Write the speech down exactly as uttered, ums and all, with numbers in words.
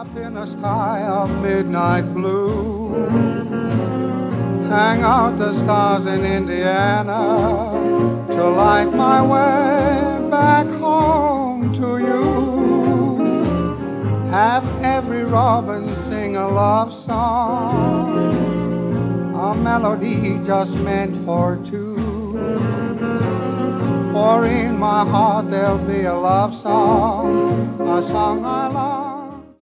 up in a sky of midnight blue. Hang out the stars in Indiana to light my way back home to you. Have every robin sing a love song, a melody just meant for two. For in my heart there'll be a love song, a song I love.